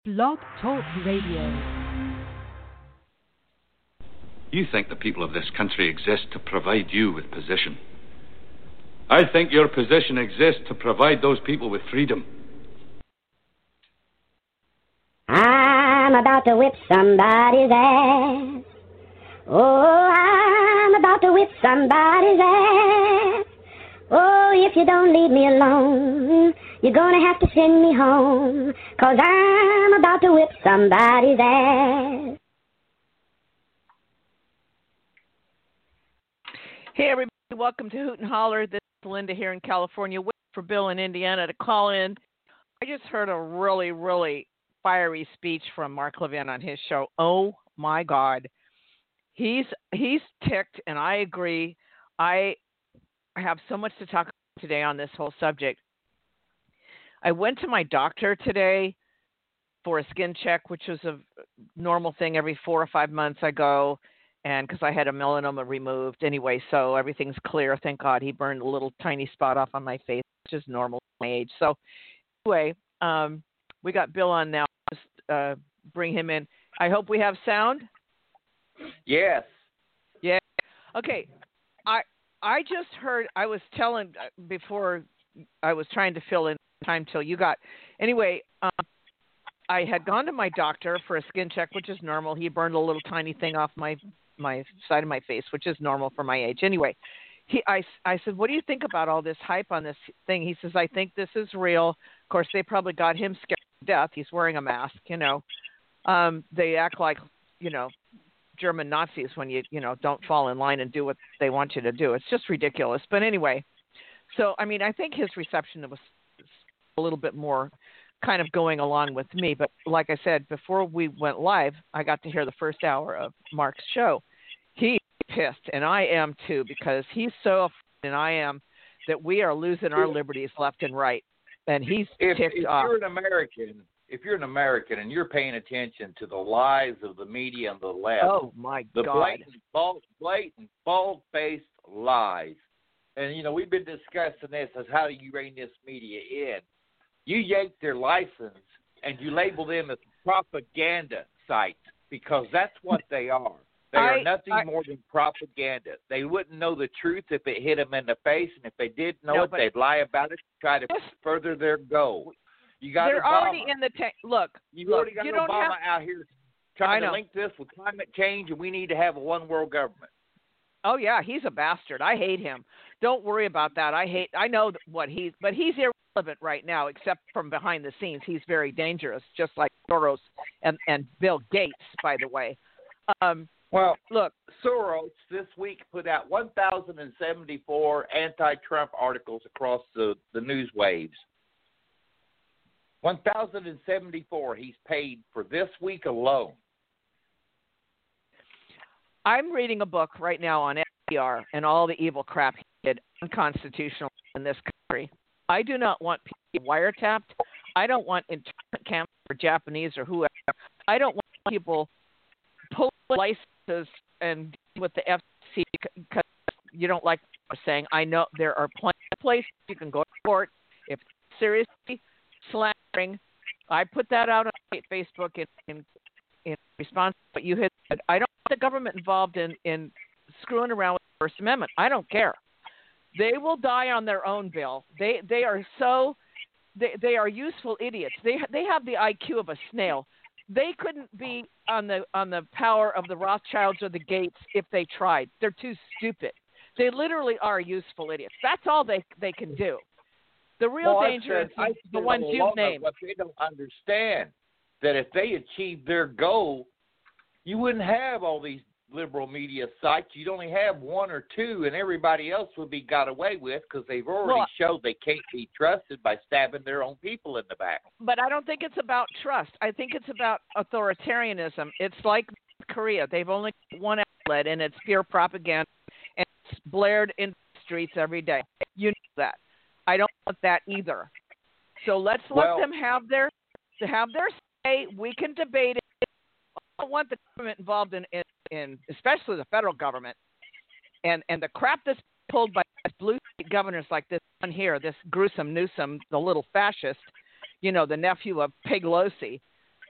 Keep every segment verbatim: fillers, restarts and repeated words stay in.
Blog Talk Radio. You think the people of this country exist to provide you with position. I think your position exists to provide those people with freedom. I'm about to whip somebody's ass. Oh, I'm about to whip somebody's ass. Oh, if you don't leave me alone, you're gonna have to send me home, 'cause I'm about to whip somebody's ass. Hey, everybody. Welcome to Hoot and Holler. This is Linda here in California, waiting for Bill in Indiana to call in. I just heard a really, really fiery speech from Mark Levin on his show. Oh, my God. He's he's ticked, and I agree. I have so much to talk about today on this whole subject. I went to my doctor today for a skin check, which was a normal thing. Every four or five months I go, and because I had a melanoma removed anyway, so everything's clear. Thank God. He burned a little tiny spot off on my face, which is normal at my age. So anyway, um, we got Bill on now. Just uh, bring him in. I hope we have sound. Yes. Yeah. Okay. I I just heard. I was telling before. I was trying to fill in time till you got. Anyway, um, I had gone to my doctor for a skin check, which is normal. He burned a little tiny thing off my my side of my face, which is normal for my age. Anyway, he I I said, "What do you think about all this hype on this thing?" He says, "I think this is real." Of course, they probably got him scared to death. He's wearing a mask, you know. Um, they act like, you know, German Nazis when you, you know, don't fall in line and do what they want you to do. It's just ridiculous. But anyway, so, I mean, I think his reception was a little bit more kind of going along with me. But like I said, before we went live, I got to hear the first hour of Mark's show. He's pissed, and I am too, because he's so afraid, and I am, that we are losing our liberties left and right. And he's if, ticked if off. If you're an American, if you're an American and you're paying attention to the lies of the media and the left, oh my the God, blatant, bald, blatant, bald-faced lies. And, you know, we've been discussing this as how do you rein this media in. You yank their license and you label them as propaganda sites, because that's what they are. They I, are nothing I, more than propaganda. They wouldn't know the truth if it hit them in the face, and if they did know no, it, they'd lie about it to try to further their goal. You got They're Obama. already in the tank. Look, You've look, already got you don't Obama have... out here trying to link this with climate change, and we need to have a one-world government. Oh yeah, he's a bastard. I hate him. Don't worry about that. I hate. I know what he's, but he's irrelevant right now, except from behind the scenes. He's very dangerous, just like Soros and and Bill Gates, by the way. Um, well, look, Soros this week put out one thousand seventy-four anti-Trump articles across the the news waves. one thousand seventy-four he's paid for this week alone. I'm reading a book right now on F D R and all the evil crap he did, unconstitutional in this country. I do not want people wiretapped. I don't want internment camps for Japanese or whoever. I don't want people pulling licenses and with the F C C because you don't like what I'm saying. I know there are plenty of places you can go to court if it's seriously slandering. I put that out on Facebook in, in, in response to what you had said. I don't want the government involved in, in screwing around with the First Amendment. I don't care. They will die on their own, Bill. They they are so they they are useful idiots. They they have the I Q of a snail. They couldn't be on the on the power of the Rothschilds or the Gates if they tried. They're too stupid. They literally are useful idiots. That's all they they can do. The real well, danger said, is the, the ones you've named. What they don't understand that if they achieve their goal, you wouldn't have all these liberal media sites. You'd only have one or two, and everybody else would be got away with because they've already well, showed they can't be trusted by stabbing their own people in the back. But I don't think it's about trust. I think it's about authoritarianism. It's like Korea. They've only got one outlet, and it's pure propaganda, and it's blared in the streets every day. You know that. I don't want that either. So let's well, let them have their to have their say. We can debate it. I don't want the government involved in, in, in especially the federal government, and, and the crap that's pulled by blue state governors like this one here, this gruesome Newsom, the little fascist, you know, the nephew of Pelosi.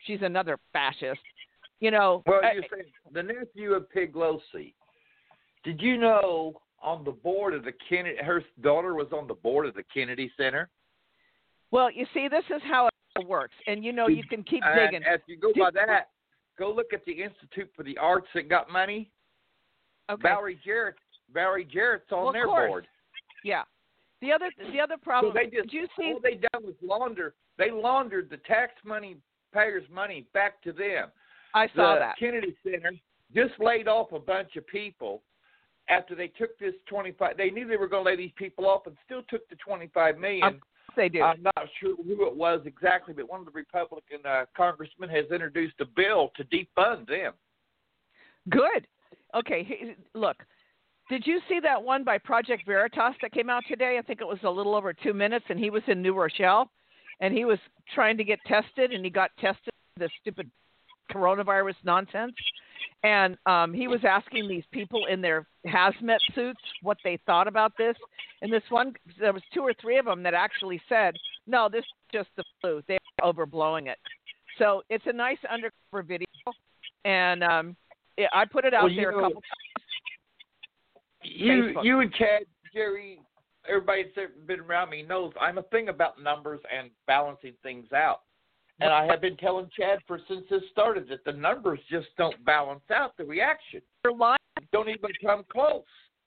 she's another fascist. You know. Well, I, you're saying the nephew of Piglosi. Did you know on the board of the Kennedy, her daughter was on the board of the Kennedy Center? Well, you see, this is how it works, and you know you can keep digging. And if you go by that, go look at the Institute for the Arts that got money. Okay. Valerie Jarrett, Valerie Jarrett's on well, their course. board. Yeah. The other, the other problem. So they just, did you see? all they done was launder. They laundered the tax money, payers' money back to them. I saw the that. Kennedy Center just laid off a bunch of people after they took this twenty-five. They knew they were going to lay these people off, and still took the twenty-five million. Um, they do. I'm not sure who it was exactly, but one of the Republican uh, congressmen has introduced a bill to defund them. Good. Okay. he- Look. Did you see that one by Project Veritas that came out today? I think it was a little over two minutes, and he was in New Rochelle, and he was trying to get tested, and he got tested for this stupid coronavirus nonsense. And um, he was asking these people in their hazmat suits what they thought about this. And this one, there was two or three of them that actually said, no, this is just the flu. They're overblowing it. So it's a nice undercover video, and um, it, I put it out Well, you there a know, couple times. You, Facebook. you and Chad, Jerry, everybody that's been around me knows I'm a thing about numbers and balancing things out. And I have been telling Chad for since this started that the numbers just don't balance out the reaction. You're lying. Don't even come close.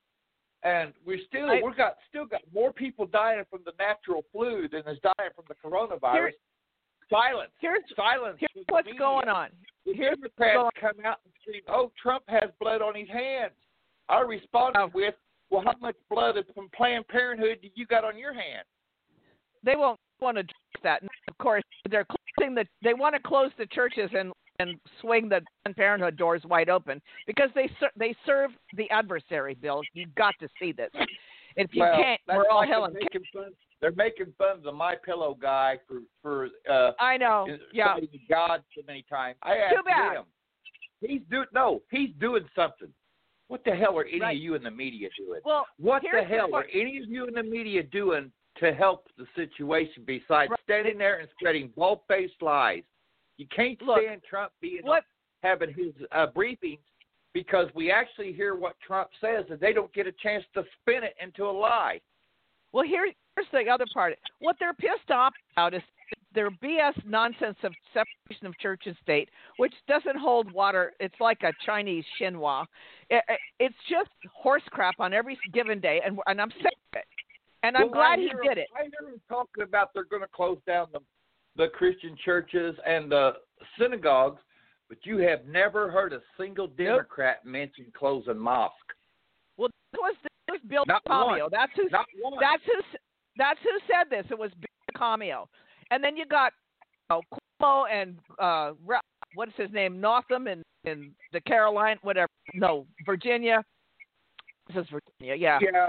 And we still I- we got still got more people dying from the natural flu than is dying from the coronavirus. Here- Silence. Here's Silence. here's to the what's media. going on. The Here's Democrats going- come out and scream, "Oh, Trump has blood on his hands." I responded Oh. with, "Well, how much blood from Planned Parenthood do you got on your hands?" They won't want to address that. And of course, they're closing the. They want to close the churches and and swing the Planned Parenthood doors wide open because they ser- they serve the adversary. Bill, you've got to see this. If you well, can't, that's we're all like hell they're and making fun. They're making fun of the My Pillow guy for for uh, I know. Yeah. citing God so many times. I asked Too bad. him. He's doing no. He's doing something. What the hell are any Right. of you in the media doing? Well, What the here's hell part- are any of you in the media doing to help the situation besides Right. standing there and spreading bald-faced lies? You can't Look, stand Trump being what- having his uh, briefings because we actually hear what Trump says and they don't get a chance to spin it into a lie. Well, here, here's the other part. What they're pissed off about is their B S nonsense of separation of church and state, which doesn't hold water. It's like a Chinese Xinhua. It, it, it's just horse crap on every given day, and, and I'm sick of it. And I'm Well, I glad he hear did him- it. I hear him talking about they're going to close down the, the Christian churches and the synagogues, but you have never heard a single Democrat mention closing mosque. Well, that was, that was Bill Not Cameo. one. That's who. Not one. That's who. That's who said this. It was Bill Cameo. And then you got you know, Cuomo and uh, Ra- what is his name, Northam in in the Carolina, whatever. No, Virginia. This is Virginia. Yeah. Yeah,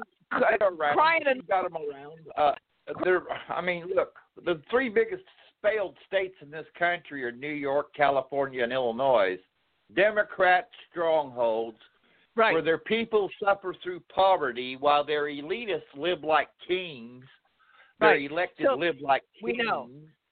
C- they're around. crying You and got them around. Uh, they're. I mean, look, the three biggest failed states in this country are New York, California, and Illinois. Democrat strongholds right. where their people suffer through poverty while their elitists live like kings. Their Right. elected So, live like kings. we know.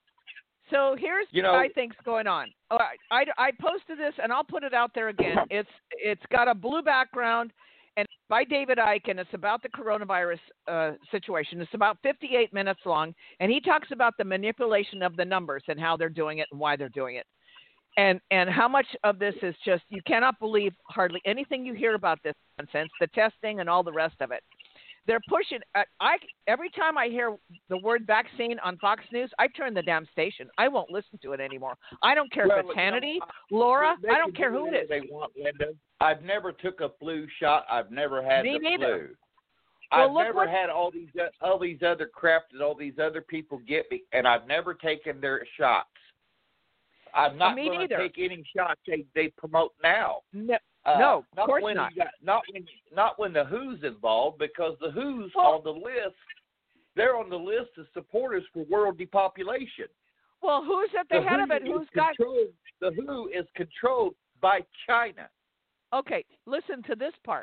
So here's You what know- I think's going on. All right, I, I posted this and I'll put it out there again. It's it's got a blue background and it's by David Icke and it's about the coronavirus uh, situation. It's about fifty-eight minutes long and he talks about the manipulation of the numbers and how they're doing it and why they're doing it. And and how much of this is just you cannot believe hardly anything you hear about this nonsense, the testing and all the rest of it. They're pushing. I, I every time I hear the word vaccine on Fox News, I turn the damn station. I won't listen to it anymore. I don't care Well, if it's you know, Hannity, Laura. They I don't can care do who it whatever is. They want, Linda. I've never took a flu shot. I've never had Me the neither. flu. Well, I've look never what- had all these uh, all these other crap that all these other people get me, and I've never taken their shots. I'm not Me going to neither. take any shots they they promote now. No, Uh, no, of not course when not. You got, not when not when the W Ho's involved, because the W Ho's Well- on the list. They're on the list of supporters for world depopulation. Well, who's at the, head W of it? H O Who's is got? controlled, the W H O is controlled by China. Okay, listen to this part.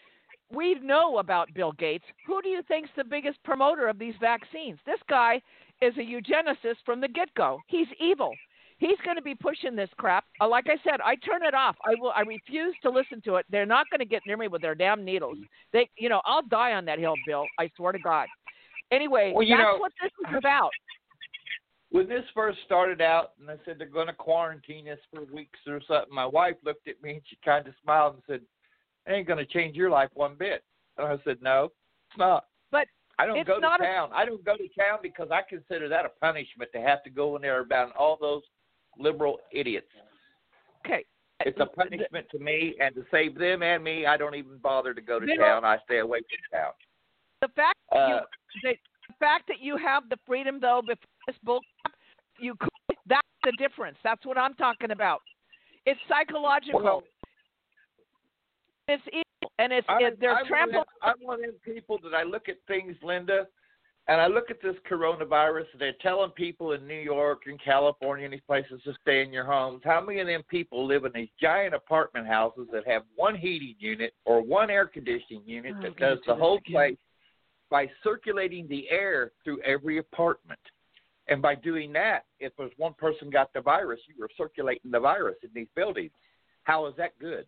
We know about Bill Gates. Who do you think's the biggest promoter of these vaccines? This guy is a eugenicist from the get-go. He's evil. He's going to be pushing this crap. Uh, like I said, I turn it off. I will. I refuse to listen to it. They're not going to get near me with their damn needles. They, you know, I'll die on that hill, Bill. I swear to God. Anyway, well, you that's know, what this is about. When this first started out, and I said they're going to quarantine us for weeks or something, my wife looked at me and she kind of smiled and said, "It ain't going to change your life one bit." And I said, "No, it's not." But I don't it's go to not town. A... I don't go to town because I consider that a punishment to have to go in there about all those liberal idiots. Okay. It's a punishment to me, and to save them and me, I don't even bother to go to They town. don't... I stay away from town. The fact that Uh, you, the, the fact that you have the freedom, though, before this bull, you could, that's the difference. That's what I'm talking about. It's psychological. Well, it's evil, and it's I, it, they're I'm trampled. One of, I'm one of them people that I look at things, Linda, and I look at this coronavirus, and they're telling people in New York and California and these places to stay in your homes. How many of them people live in these giant apartment houses that have one heating unit or one air conditioning unit Oh, that get does to the this whole again. place by circulating the air through every apartment? And by doing that, if there's one person got the virus, you were circulating the virus in these buildings. How is that good?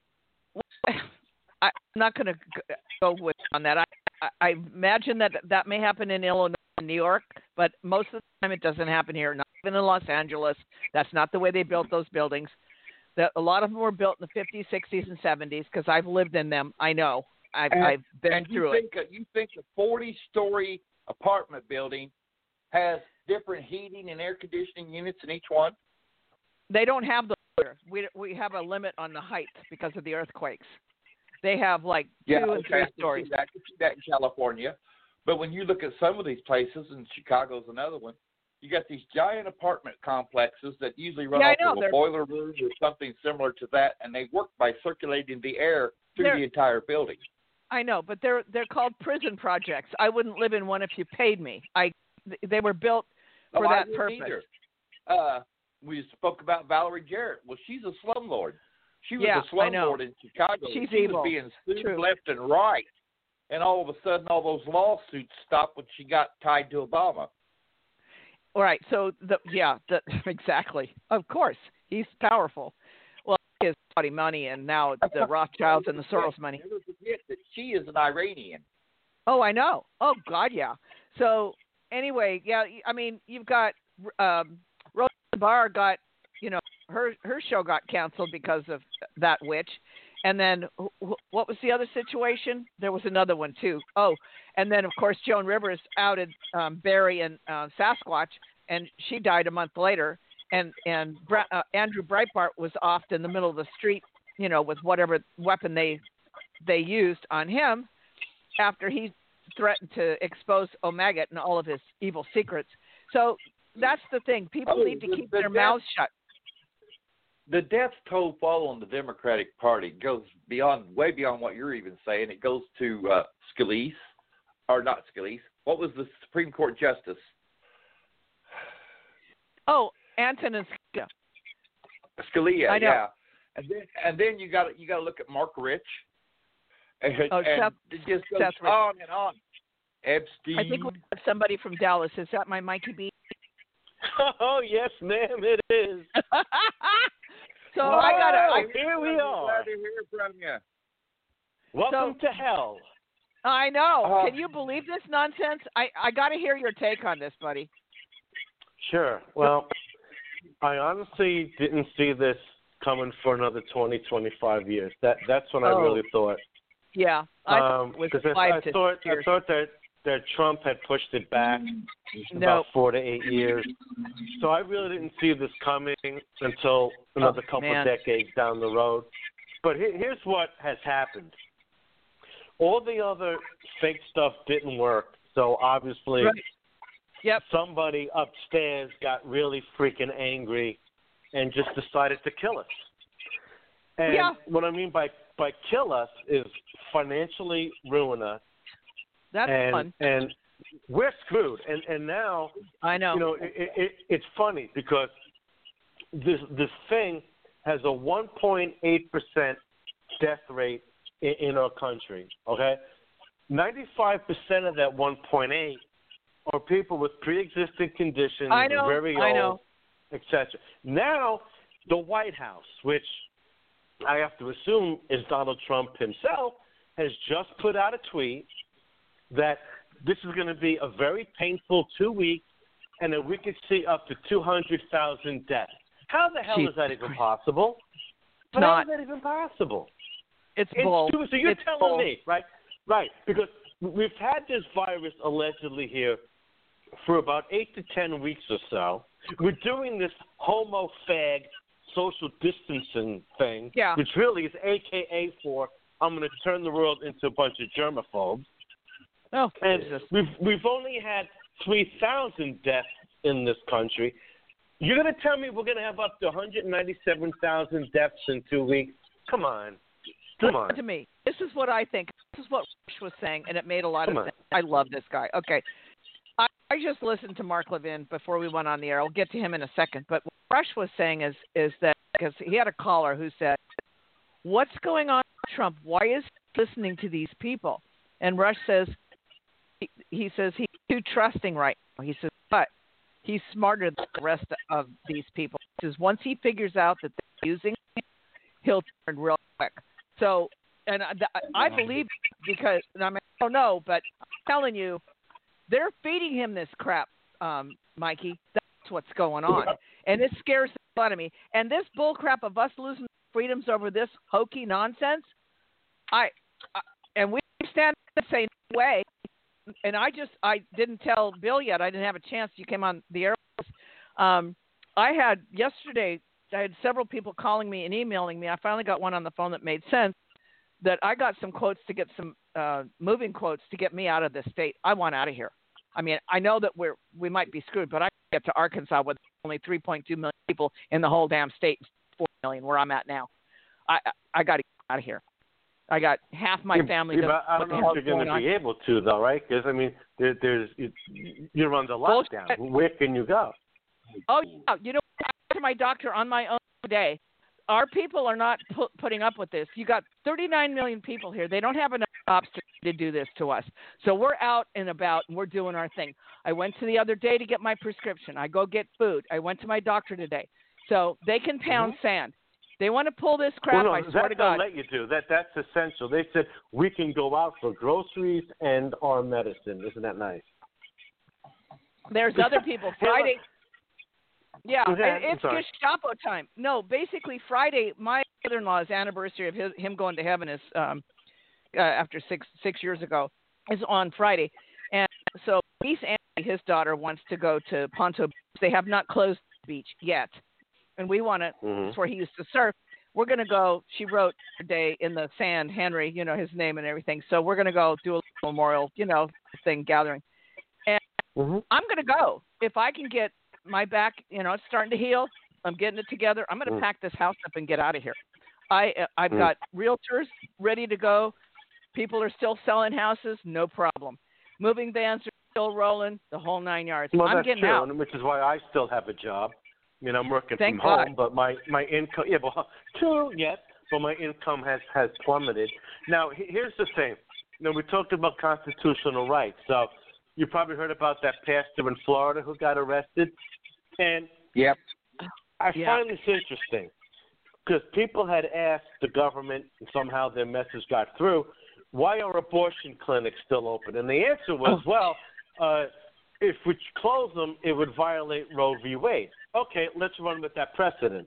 I'm not going to go with on that. I, I, I imagine that that may happen in Illinois and New York, but most of the time it doesn't happen here. Not even in Los Angeles. That's not the way they built those buildings. That a lot of them were built in the fifties, sixties, and seventies because I've lived in them. I know. I've, And, I've been and you through think it. A, you think a forty-story apartment building has different heating and air conditioning units in each one? They don't have those here. We we have a limit on the height because of the earthquakes. They have like Yeah, two and okay, three I can stories. see that. I can see that in California. But when you look at some of these places, and Chicago's another one, you got these giant apartment complexes that usually run Yeah, I off know. of a They're- boiler room or something similar to that, and they work by circulating the air through They're- the entire building. I know, but they're they're called prison projects. I wouldn't live in one if you paid me. I they were built for Oh, I that wouldn't purpose. either. Uh, we spoke about Valerie Jarrett. Well, she's a slumlord. She was Yeah, a I know. slumlord in Chicago. She's she evil. was being sued True. left and right. And all of a sudden, all those lawsuits stopped when she got tied to Obama. All right. So the yeah, the, exactly. Of course, he's powerful. Well, he has Saudi money, and now the Rothschilds and the Soros money. Never forget that she is an Iranian. Oh, I know. Oh, God, yeah. So anyway, yeah. I mean, you've got um, Rosa Barr got, you know, her her show got canceled because of that witch. And then wh- what was the other situation? There was another one too. Oh, and then of course Joan Rivers outed um, Barry and uh, Sasquatch, and she died a month later. And and Bra- uh, Andrew Breitbart was off in the middle of the street, you know, with whatever weapon they they used on him after he threatened to expose Omega and all of his evil secrets. So that's the thing. People Oh, need to the- keep the their death- mouths shut. The death toll fall on the Democratic Party goes beyond, way beyond what you're even saying. It goes to uh, Scalise, or not Scalise. What was the Supreme Court justice? Oh, Antonin Scalia. Scalia, I know. yeah. And then and then you got you got to look at Mark Rich. And, Oh, and Seth- it just goes Seth Rich. on and on. Epstein. I think we have somebody from Dallas. Is that my Mikey B? Oh, yes, ma'am, it is. So I gotta. I, Oh, here we I'm are. glad to hear from you. Welcome to hell. I know. Uh, Can you believe this nonsense? I I gotta hear your take on this, buddy. Sure. Well, I honestly didn't see this coming for another twenty, twenty-five years. That That's when I Oh. really thought. Yeah, I thought Um, it was 'cause I, five I to thought six years. I thought that that Trump had pushed it back No. about four to eight years. So I really didn't see this coming until another Oh, couple man. of decades down the road. But here, here's what has happened. All the other fake stuff didn't work. So obviously Right. Yep. somebody upstairs got really freaking angry and just decided to kill us. And Yeah. what I mean by, by kill us is financially ruin us. That's and, fun. And we're screwed. And and now, I know. you know, it, it, it, it's funny because this this thing has a one point eight percent death rate in, in our country. Okay, ninety-five percent of that one point eight are people with pre-existing conditions, I know, very I old, know. et cetera. Now, the White House, which I have to assume is Donald Trump himself, has just put out a tweet that this is going to be a very painful two weeks and that we could see up to two hundred thousand deaths. How the hell Jesus is that even Christ. possible? How Not. is that even possible? It's It's bull. stupid. So you're It's telling bull. me, right? Right, because we've had this virus allegedly here for about eight to ten weeks or so. We're doing this homo fag social distancing thing, Yeah. which really is A K A for I'm going to turn the world into a bunch of germaphobes. Oh, And Jesus. we've we've only had three thousand deaths in this country. You're going to tell me we're going to have up to one hundred ninety-seven thousand deaths in two weeks? Come on. Come on. Listen to me. This is what I think. This is what Rush was saying, and it made a lot Come of on. sense. I love this guy. Okay. I, I just listened to Mark Levin before we went on the air. I'll get to him in a second. But what Rush was saying is, is that because he had a caller who said, what's going on with Trump? Why is he listening to these people? And Rush says, he, he says he's too trusting right now. He says, but he's smarter than the rest of these people. He says once he figures out that they're using him, he'll turn real quick. So, and I, I believe because, and I, mean, I don't know, but I'm telling you, they're feeding him this crap, um, Mikey. That's what's going on. And it scares the hell out of me. And this bull crap of us losing freedoms over this hokey nonsense, I, I and we stand and say no way. And I just, I didn't tell Bill yet. I didn't have a chance. You came on the air. Um, I had yesterday, I had several people calling me and emailing me. I finally got one on the phone that made sense, that I got some quotes to get some uh, moving quotes to get me out of this state. I want out of here. I mean, I know that we're, we might be screwed, but I get to Arkansas with only three point two million people in the whole damn state, four million where I'm at now. I, I, I got to get out of here. I got half my family. Yeah, doesn't but I don't what the know if hell's you're going to going be on. able to, though, right? Because, I mean, there, there's you, you're under lockdown. Bullshit. Where can you go? Oh, yeah. You know, I went to my doctor on my own today. Our people are not pu- putting up with this. You got thirty-nine million people here. They don't have enough jobs to, to do this to us. So we're out and about and we're doing our thing. I went to the other day to get my prescription. I go get food. I went to my doctor today. So they can pound Mm-hmm. sand. They want to pull this crap. Well, no, I swear that to they'll God. let you do. That, that's essential. They said we can go out for groceries and our medicine. Isn't that nice? There's other people. Friday. Yeah, Go ahead. it- I'm it's sorry. Gestapo time. No, basically Friday, my brother-in-law's anniversary of his, him going to heaven is um, uh, after six six years ago is on Friday, and so niece Annie, his daughter, wants to go to Ponto Beach. They have not closed the beach yet, and we want to. Mhm. That's where he used to surf. We're gonna go. She wrote today in the sand, Henry, you know his name and everything. So we're gonna go do a memorial, you know, thing gathering, and Mhm. I'm gonna go if I can get my back, you know, it's starting to heal. I'm getting it together. I'm going to Mm. pack this house up and get out of here. I, uh, I've Mm. got realtors ready to go. People are still selling houses, no problem. Moving vans are still rolling, the whole nine yards. Well, I'm that's getting true, out. and which is why I still have a job. I mean, I'm working Thank from home, God. but my, my income, yeah, well, true, yes, but my income has, has plummeted. Now, he- here's the thing. You know, we talked about constitutional rights. So you probably heard about that pastor in Florida who got arrested. And Yep. I Yeah. find this interesting because people had asked the government, and somehow their message got through, why are abortion clinics still open? And the answer was, Oh. well, uh, if we close them, it would violate Roe v. Wade. Okay, let's run with that precedent.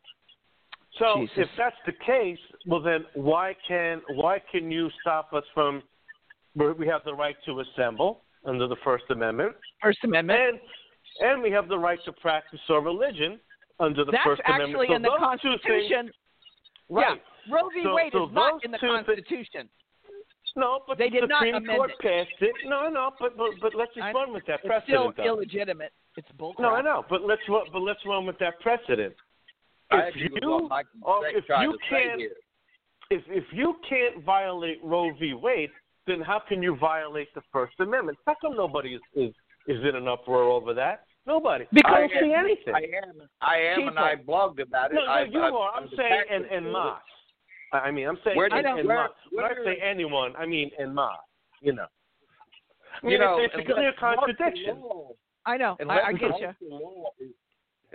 So Jesus. if that's the case, well then why can why can you stop us from? We have the right to assemble under the First Amendment, First Amendment. and and we have the right to practice our religion under the That's First actually Amendment. So in the those two Constitution. things, right? Yeah, Roe v. So- Wade so is not those in the two thi- Constitution. No, but They the did not Supreme amend Court it. passed it. No, no, but but, but let's just I- run with that It's still precedent. though. illegitimate. It's bullcrap. No, I know, but let's run, but let's run with that precedent. I If agree with you- what Mike oh, Drake if tried you to say can't- here. If if you can't violate Roe v. Wade, then how can you violate the First Amendment? How come nobody is is, is in an uproar over that? Nobody. Because- I don't see anything. I am, I am, and I blogged about it. No, no, I, you I, are. I'm saying en, en masse. I mean, I'm saying Where en, did- en where- masse. When I where- say anyone, I mean en masse. You know. I mean, You know, it's, it's a clear unless martial contradiction. law- I know. I, unless I get you. martial law is-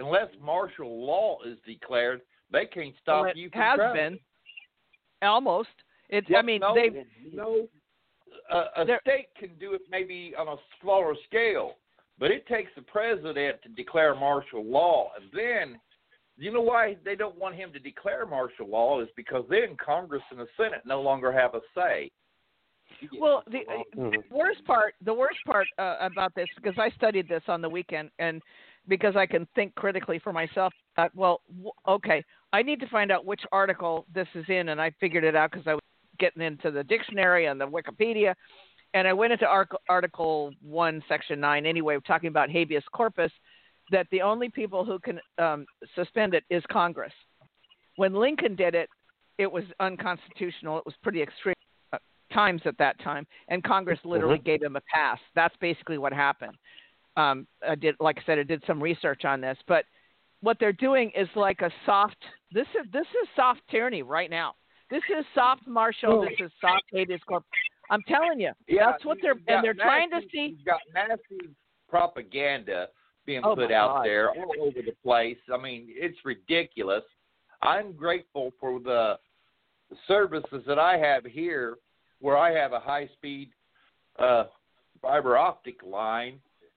unless martial law is declared, they can't stop well, it you from has traveling. been almost. It's. Well, I mean, no, they. no. A, a state can do it maybe on a smaller scale, but it takes the president to declare martial law, and then. You know why they don't want him to declare martial law is because then Congress and the Senate no longer have a say. Well, the, the worst part, the worst part uh, about this, because I studied this on the weekend, and because I can think critically for myself. Uh, well, w- okay, I need to find out which article this is in, and I figured it out because I was getting into the dictionary and the Wikipedia, and I went into Arc- Article One, Section Nine. Anyway, talking about habeas corpus. That the only people who can um, suspend it is Congress. When Lincoln did it, it was unconstitutional. It was pretty extreme uh, times at that time, and Congress literally mm-hmm. gave him a pass. That's basically what happened. Um, I did, like I said, I did some research on this, but what they're doing is like a soft. This is this is soft tyranny right now. This is soft martial. This is soft habeas corpus. I'm telling you, yeah, that's what they're and they're massive, trying to see. You've got massive propaganda being oh put out God. there all over the place. I mean, it's ridiculous. I'm grateful for the services that I have here where I have a high-speed uh, fiber optic line,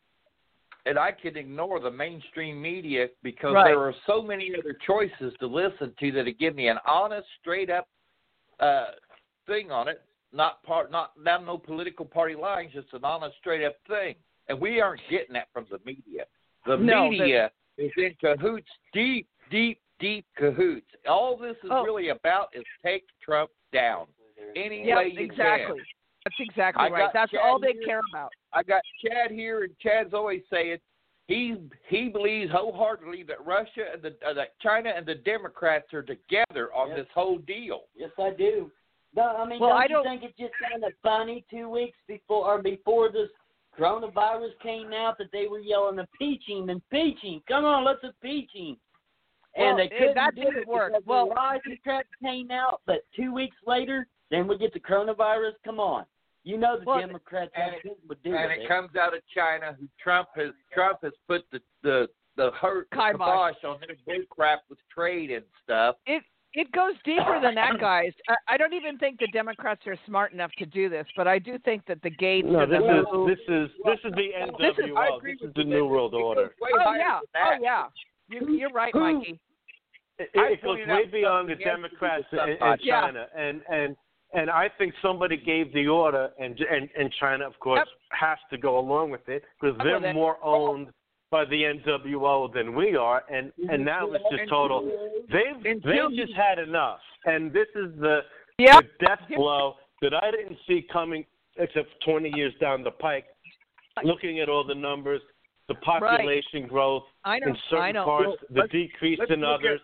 and I can ignore the mainstream media because right. there are so many other choices to listen to that give me an honest, straight-up uh, thing on it, not part, not, not no political party lines, just an honest, straight-up thing. And we aren't getting that from the media. The no, media is in cahoots, deep, deep, deep cahoots. All this is oh. really about is take Trump down any yep, way you exactly. can. That's exactly I right. That's Chad all they here. care about. I got Chad here, and Chad's always saying he he believes wholeheartedly that Russia and the uh, that China and the Democrats are together on yep. this whole deal. Yes, I do. No, I mean, well, don't I you don't... think it's just kind of funny? Two weeks before or before this coronavirus came out, that they were yelling, "Impeach him, impeach him! Come on, let's impeach him!" And well, they couldn't that do didn't it work. because Well, the lies and crap came out. But two weeks later, then we get the coronavirus. Come on, you know the well, Democrats and have it, would do and with it it. comes out of China. Who Trump has Trump has put the the the hurt the kibosh on their bull crap with trade and stuff. It it goes deeper than that, guys. I, I don't even think the Democrats are smart enough to do this, but I do think that the Gates. No, and this the is Wu- this is this is the N This is- W O. This is the New World Order. Oh yeah, oh yeah. You, you're right, Mikey. It, I it goes pointed way out beyond the something else Democrats to and, somebody. and China, Yeah. and and and I think somebody gave the order, and and and China, of course, Yep. has to go along with it because Well, they're then- more owned by the N W O than we are, and and now it's just total. They've they've just had enough, and this is the, Yep. the death blow that I didn't see coming, except twenty years down the pike. Looking at all the numbers, the population growth I know. in certain I know. parts, Well, the let's- decrease let's in look others.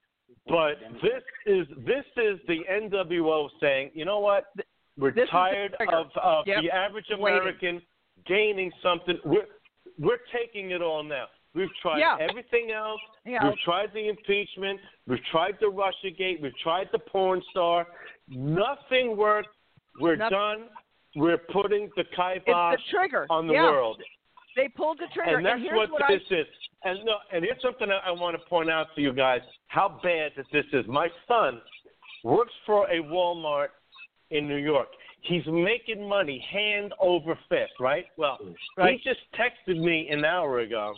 But this is this is the N W O saying, you know what? We're This is the tired trigger. of, of Yep. the average Waiting. American gaining something. We're we're taking it all now. We've tried Yeah. everything else. Yeah. We've tried the impeachment. We've tried the Russiagate. We've tried the porn star. Nothing worked. We're Nothing. done. We're putting the kibosh It's the trigger on the yeah. world. They pulled the trigger, And that's here's what, what this I, is. And no, and here's something I, I want to point out to you guys: how bad that this is. My son works for a Walmart in New York. He's making money hand over fist, right? Well, Right. he just texted me an hour ago.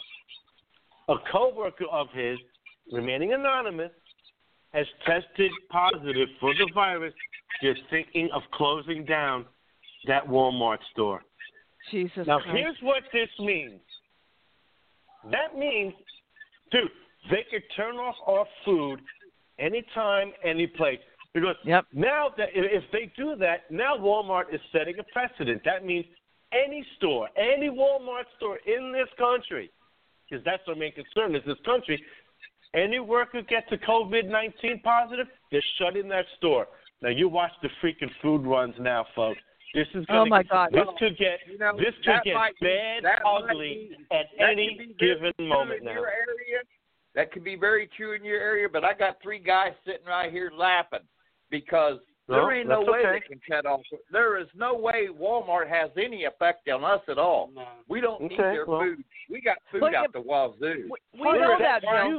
A coworker of his, remaining anonymous, has tested positive for the virus. They're thinking of closing down that Walmart store. Jesus Now, Christ. here's what this means. That means, dude, they could turn off our food anytime, any place. Because Yep. now that if they do that, now Walmart is setting a precedent. That means any store, any Walmart store in this country, because that's our main concern is this country, any worker gets a COVID nineteen positive, they're shutting that store. Now, you watch the freaking food runs now, folks. This is gonna, Oh, my God. This could get You know, this that could get might be- bad, that might ugly be- at that any could be very given true moment in now. your area. That could be very true in your area, but I got three guys sitting right here laughing because There ain't no that's way okay. they can cut off. There is no way Walmart has any effect on us at all. No. We don't need Okay, their well- food. We got food Well, out yeah, the wazoo. We, we know that, that's Bill. you.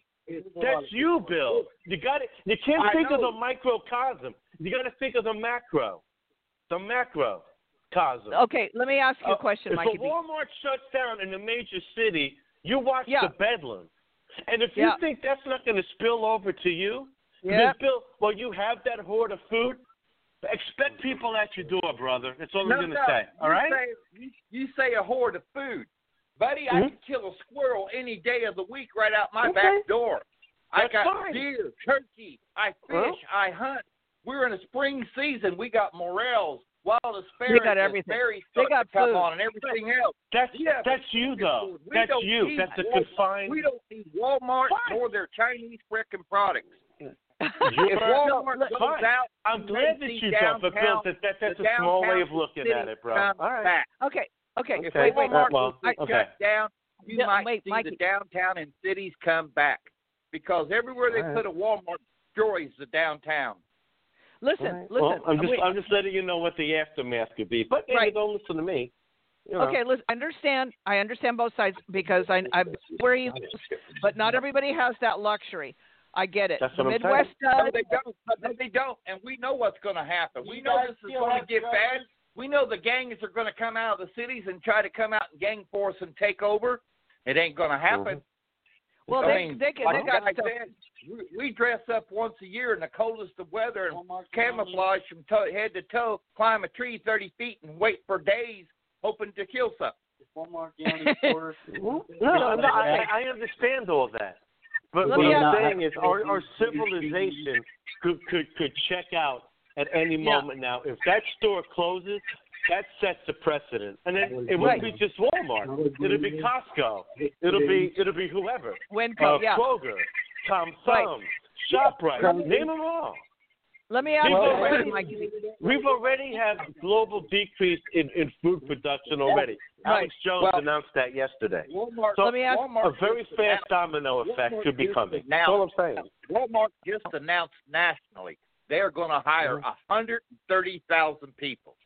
That's you, Bill. You got it. You can't I think of know. the microcosm. You got to think of the macro. The macrocosm. Okay, let me ask you a Uh, question, if Mikey. a Walmart shuts down in a major city, you watch Yeah. the bedlam. And if Yeah. you think that's not going to spill over to you, Yeah. because Bill, well, you have that hoard of food, expect people at your door, brother. That's all No, I'm going to no. say. All you right? Say, you, you say a hoard of food. Buddy, I Mhm. could kill a squirrel any day of the week right out my Okay. back door. I That's got fine. deer, turkey. I fish. Well. I hunt. We're in a spring season. We got morels, wild asparagus, got everything. berries They starting got to come food. on, and everything else. That's Yeah, that's but you, though. we That's don't you. need That's a Walmart. confined. We don't need Walmart Fine. nor their Chinese frickin' products. You're If Walmart look, goes fine. out, I'm and glad they that see you don't, but Bill, downtown, that, that, that's the a small way of downtown looking city at it, bro. comes All right. back. Okay, okay, If wait, wait. Walmart well, was okay. shut down, you Yeah, might wait, see Mikey. the downtown and cities come back because everywhere they All right. put a Walmart destroys the downtown. Listen, All right. listen. Well, I'm just wait. I'm just letting you know what the aftermath could be. But hey, Right. don't listen to me. You know. Okay, listen. I understand. I understand both sides because I, I'm where he lives, but not everybody has that luxury. I get it. That's the what I'm Midwest No, does. they don't. No, they don't. And we know what's going to happen. We You know guys this is still going to have get drugs? bad. We know the gangs are going to come out of the cities and try to come out and gang force and take over. It ain't going to happen. Well, I they mean, they can. like They the got guy stuff. said, we, we dress up once a year in the coldest of weather and Walmart camouflage from toe, head to toe, climb a tree thirty feet and wait for days hoping to kill something. Walmart County Store. No, no, no I, I understand all that. But Let what me I'm ask- saying is our, our civilization could, could could check out at any Yeah. moment now. If that store closes, that sets a precedent. And it, it Right. wouldn't be just Walmart. It'll be Costco. It'll be it'll be whoever. Winco, Uh, yeah. Kroger, Tom Right. Thumb, ShopRite, name them all. Let me ask We've you a already, question, Mikey. we've already had global decrease in, in food production already. Right. Alex Jones Well- announced that yesterday. Walmart, So, Let me ask- Walmart A very just fast announced- domino effect Walmart could be just coming. announced- That's all I'm saying. Walmart just announced nationally they're going to hire one hundred thirty thousand people.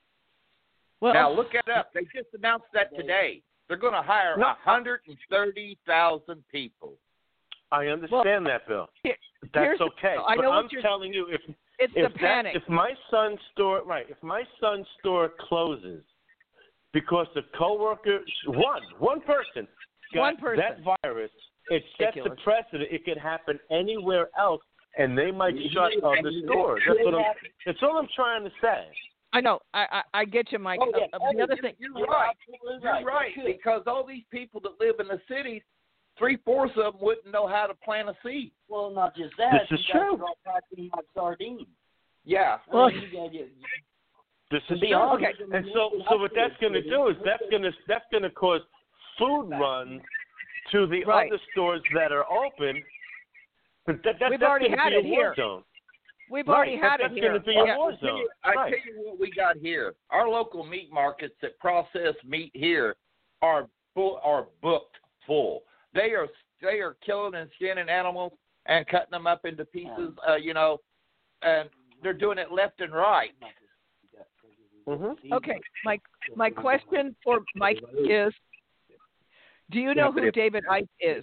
Well, Now, look it up. They just announced that today. They're going to hire No. one hundred thirty thousand people. I understand that, Bill. here- That's here's- okay. I but know what I'm you're- telling you, if it's if the that, panic. if my son's store right, if my son's store closes because the coworker one one person got One person. that virus, it sets a Ridiculous. precedent. It could happen anywhere else, and they might shut other stores. That's what I'm. That's all I'm trying to say. I know. I, I I get you, Mike. Oh, yeah. Uh, uh, the other you're, thing. You're right. You're right. Because all these people that live in the cities, three-fourths of them wouldn't know how to plant a seed. Well, not just that. This is you guys true. are all packing like sardines. Yeah. I Well- mean, you gotta get- This is be true. honest, And so, so what that's going to do is that's going to that's going to cause food runs to the Right. other stores that are open. But that, that, We've that's already gonna had be a it war here. zone. We've Right, already that- had it that's here. gonna be Yeah. a war I tell zone. you, I Right. tell you what we got here. Our local meat markets that process meat here are full, are booked full. They are they are killing and skinning animals and cutting them up into pieces. Uh, you know, and they're doing it left and right. Mm-hmm. Okay, my my question for Mike is, do you know who David Icke is?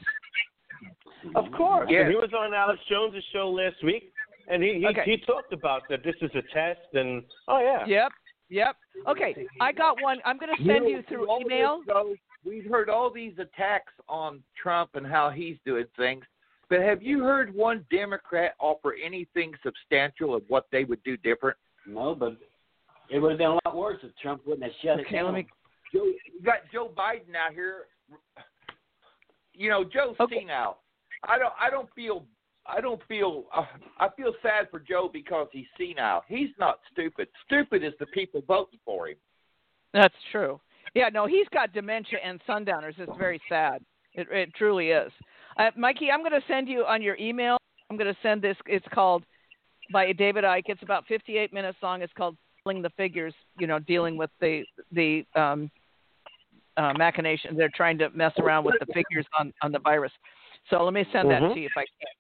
Of course. Yes. And he was on Alex Jones' show last week, and he he, Okay. he talked about that this is a test, and oh yeah. Yep, yep. Okay, I got one. I'm going to send you through all email. this goes- we've heard all these attacks on Trump and how he's doing things, but have you heard one Democrat offer anything substantial of what they would do different? No, but it would have been a lot worse if Trump wouldn't have shut it Okay, down. let me. Joe, you got Joe Biden out here. You know, Joe's Okay. senile. I don't. I don't feel. I don't feel. Uh, I feel sad for Joe because he's senile. He's not stupid. Stupid is the people voting for him. That's true. Yeah, no, he's got dementia and sundowners. It's very sad. It, it truly is. Uh, Mikey, I'm going to send you on your email. I'm going to send this. It's called by David Icke. It's about fifty-eight minutes long. It's called "Selling the Figures." You know, dealing with the the um, uh, machination. They're trying to mess around with the figures on, on the virus. So let me send that Mhm. to you if I can.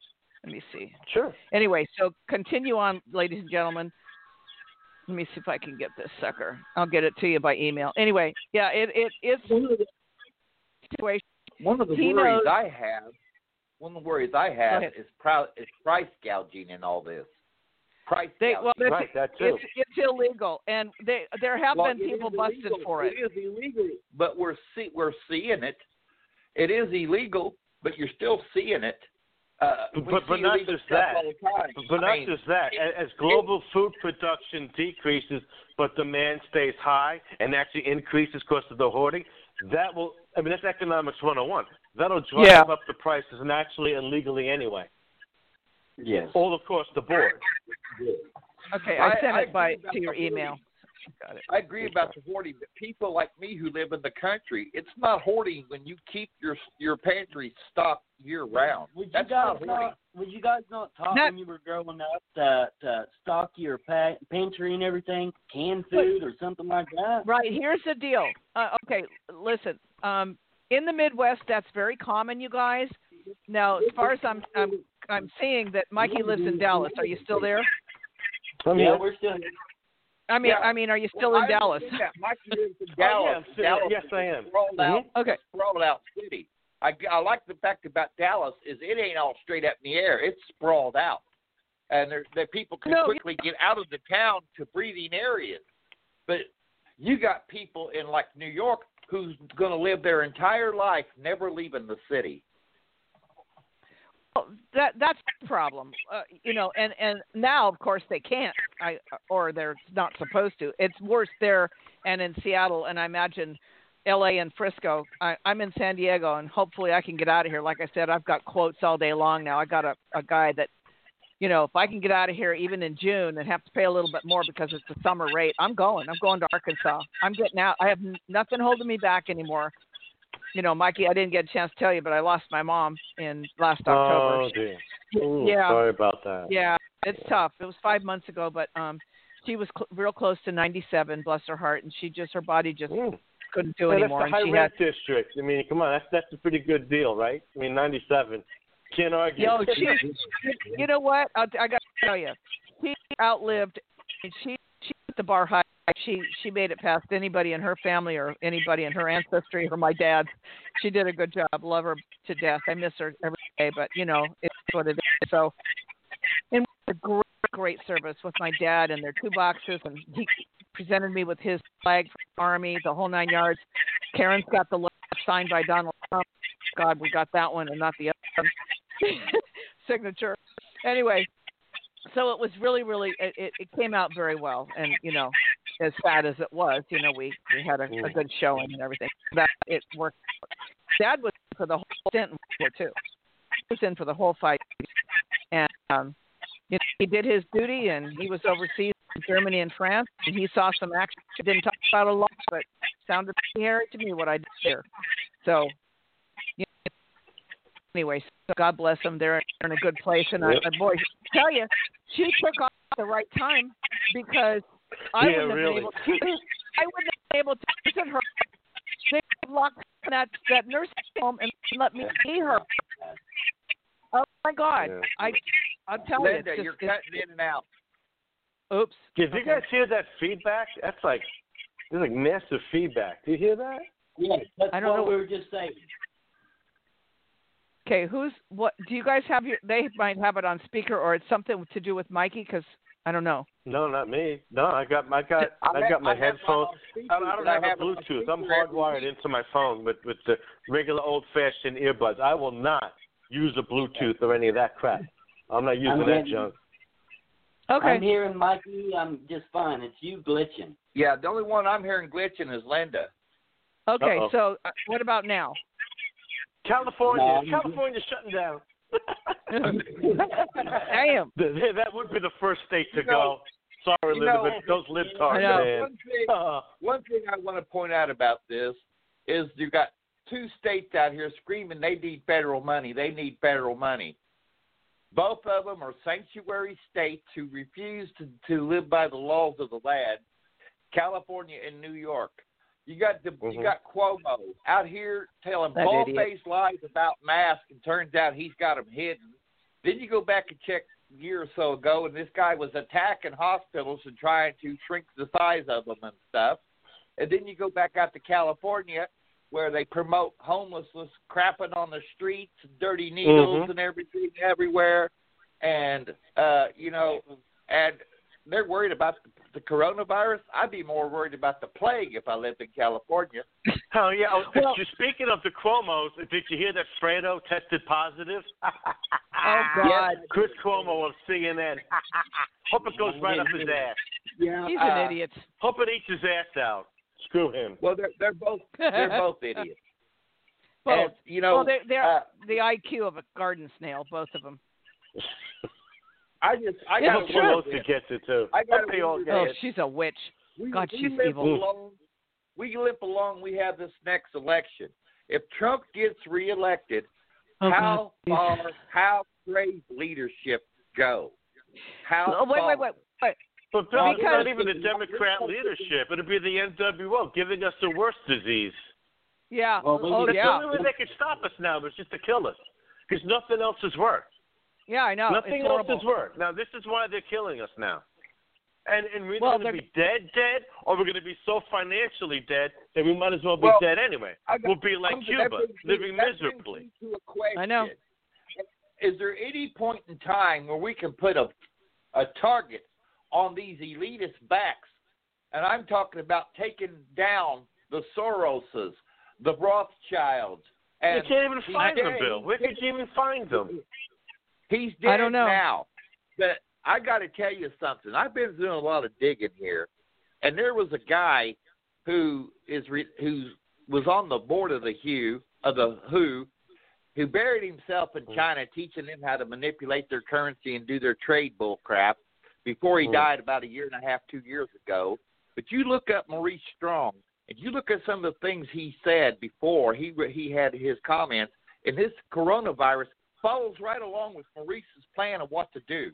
Let me see. Sure. Anyway, so continue on, ladies and gentlemen. Let me see if I can get this sucker. I'll get it to you by email. Anyway, yeah, it it it's situation. One of the He worries knows- I have, one of the worries I have ahead. is, prou- is price gouging in all this. Price They, gouging. well, that's, Right, that too. it's it's illegal, and they there have Well, been it people is busted illegal. for it. It is illegal, but we're see, we're seeing it. It is illegal, but you're still seeing it. Uh, we But- but see not illegal just stuff that. all the time. But, but I not mean, just that. As, as global food production decreases, but demand stays high and actually increases because of the hoarding, that will, I mean, that's economics one oh one. That'll drive Yeah. up the prices naturally and legally anyway, Yes. all across the board. Okay, I I- sent I it by agree about to your the hoarding. email. Got it. I agree about the hoarding, but people like me who live in the country, it's not hoarding when you keep your your pantry stocked year round. Would you That's guys not hoarding. not? Would you guys not talk Not- when you were growing up to, to stock your pa- pantry and everything, canned food or something like that? Right. Here's the deal. Uh, okay, listen. Um, in the Midwest, that's very common, you guys. Now, as far as I'm, I'm, I'm seeing that Mikey lives in Dallas. Are you still there? I'm Yeah, here. we're still. I mean, Yeah. I mean, are you still Well, in I Dallas? understand that. Mikey lives in Oh, Dallas. yeah, I'm still- Dallas yes, is I a am. Sprawled out, Okay. sprawled out city. I, I like the fact about Dallas is it ain't all straight up in the air. It's sprawled out, and there, there people can No, quickly get out of the town to breathing areas. But you got people in like New York who's going to live their entire life never leaving the city. Well, that that's the problem, uh, you know. And, and now, of course, they can't, I or they're not supposed to. It's worse there and in Seattle, and I imagine L A and Frisco. I, I'm in San Diego, and hopefully I can get out of here. Like I said, I've got quotes all day long now. I got a, a guy that, you know, if I can get out of here even in June and have to pay a little bit more because it's the summer rate, I'm going. I'm going to Arkansas. I'm getting out. I have n- nothing holding me back anymore. You know, Mikey, I didn't get a chance to tell you, but I lost my mom in last October. Oh, dear. Ooh, Yeah. Sorry about that. Yeah, it's tough. It was five months ago, but um, she was cl- real close to ninety-seven, bless her heart, and she just her body just Mm. couldn't do Hey, anymore. that's the And high she had, rent district. I mean, come on, that's that's a pretty good deal, right? I mean, ninety-seven. Can't argue. yo, she, you know what? I'll, I got to tell you, she outlived. And she she hit the bar high. She she made it past anybody in her family or anybody in her ancestry or my dad's. She did a good job. Love her to death. I miss her every day, but you know it's what it is. So, and a great great service with my dad and their two boxes, and he presented me with his flag from the Army, the whole nine yards. Karen's got the letter signed by Donald Trump. God, we got that one and not the other one. Signature. Anyway, so it was really, really, it, it, it came out very well. And, you know, as sad as it was, you know, we, we had a, a good showing and everything. That it worked. Dad was in for the whole stint in World War Two. He was in for the whole fight. And, um, you know, he did his duty, and he was overseas in Germany and France, and he saw some action. Didn't talk about a lot, but sounded pretty hairy to me what I did there. So, you know, anyway, so God bless them. They're in a good place, and Yep. I, I, boy, I tell you, she took off at the right time because I Yeah, wouldn't have really. been able to. I wouldn't have been able to visit her. They locked her in that that nursing home and let me see her. Oh my God! Yeah. I I'm telling Linda, you, it's you're just, it's, cutting in and out. oops. Did you guys hear that feedback? That's like, there's like massive feedback. Do you hear that? Yes, that's I don't what know. we were just saying. Okay, who's what? Do you guys have your? They might have it on speaker, or it's something to do with Mikey, because I don't know. No, not me. No, I got, I got, I got my headphones. I don't, I don't have a Bluetooth. I'm hardwired into my phone with with the regular old-fashioned earbuds. I will not use a Bluetooth or any of that crap. I'm not using I'm that ready. junk. Okay. I'm hearing Mikey. I'm just fine. It's you glitching. Yeah, the only one I'm hearing glitching is Linda. Okay. Uh-oh. So uh, what about now? California, No. California's shutting down. Damn. Th- that would be the first state to You know- go. Sorry, you know- Elizabeth. Those I libtards, know. man. One thing, Uh, one thing I want to point out about this is you got two states out here screaming they need federal money. They need federal money. Both of them are sanctuary states who refuse to, to live by the laws of the land. California and New York. You got the Mhm. you got Cuomo out here telling That bald-faced lies about masks, and turns out he's got them hidden. Then you go back and check a year or so ago, and this guy was attacking hospitals and trying to shrink the size of them and stuff. And then you go back out to California, where they promote homelessness, crapping on the streets, dirty needles Mm-hmm. and everything everywhere. And, uh, you know, and they're worried about the, the coronavirus. I'd be more worried about the plague if I lived in California. Oh, yeah. Oh, Well- you're speaking of the Cuomo's, did you hear that Fredo tested positive? Oh, God. Chris Cuomo of C N N. Hope it goes right up his ass. Yeah, He's uh, an idiot. Hope it eats his ass out. Screw him. Well, they're they're both they're both idiots. Both. And, you know, Well, they're, they're uh, the I Q of a garden snail, both of them. I just I It's got Hope true. Pelosi gets it, too. I gotta Hope they all wonder get Oh, it. she's a witch. We, God, we she's limp evil. Along, we limp along. We have this next election. If Trump gets reelected, Oh, how God. far, how brave leadership go? How Oh, wait, far? wait, wait, wait. But Bill, it's Because- not even the Democrat leadership. It'll be the N W O giving us the worst disease. Yeah. Well, oh, That's the yeah. only way they can stop us now, is just to kill us. Because nothing else has worked. Yeah, I know. Nothing it's else horrible. has worked. Now, this is why they're killing us now. And, and we're Well, going to they're- be dead, dead, or we're going to be so financially dead that we might as well be Well, dead anyway. I got- We'll be like I'm- that Cuba, brings me- living that brings miserably. me to a question. I know. Is there any point in time where we can put a a target on these elitist backs? And I'm talking about taking down the Soroses, the Rothschilds. You And can't even he's find them, dead. Bill. Where could you even find them? He's dead I don't know. now. But I got to tell you something. I've been doing a lot of digging here, and there was a guy who is re, who was on the board of the W H O, of the W H O, who buried himself in China, teaching them how to manipulate their currency and do their trade bull crap before he Mm. died about a year and a half, two years ago. But you look up Maurice Strong, and you look at some of the things he said before he he had his comments, and this coronavirus follows right along with Maurice's plan of what to do.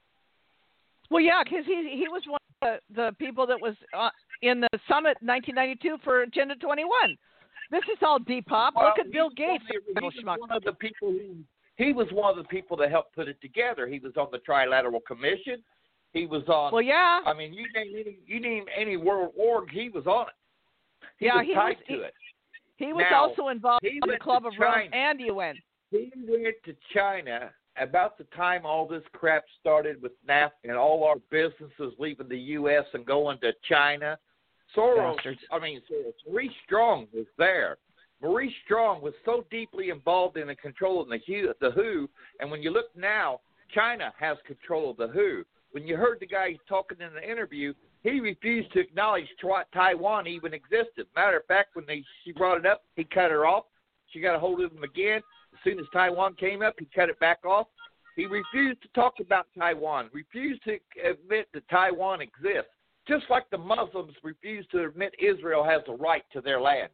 Well, yeah, because he he was one of the, the people that was uh, in the summit in nineteen ninety-two for Agenda twenty-one. This is all Depop. Well, Look at Bill he's Gates. one of the- little He schmuck. was one of the people who he was one of the people that helped put it together. He was on the Trilateral Commission. He was on. Well, yeah. I mean, you name any you name any world org, he was on it. He Yeah, was he tied was- to he- it. He was Now, also involved he in the went Club to of Rome China. and U N. He went to China about the time all this crap started with NAFTA and all our businesses leaving the U S and going to China. Soros, Bastards. I mean, Soros, Maurice Strong was there. Maurice Strong was so deeply involved in the control of the W H O, and when you look now, China has control of the W H O. When you heard the guy talking in the interview, he refused to acknowledge Twa- Taiwan even existed. Matter of fact, when they, she brought it up, he cut her off. She got a hold of him again. As soon as Taiwan came up, he cut it back off. He refused to talk about Taiwan, refused to admit that Taiwan exists, just like the Muslims refuse to admit Israel has a right to their land.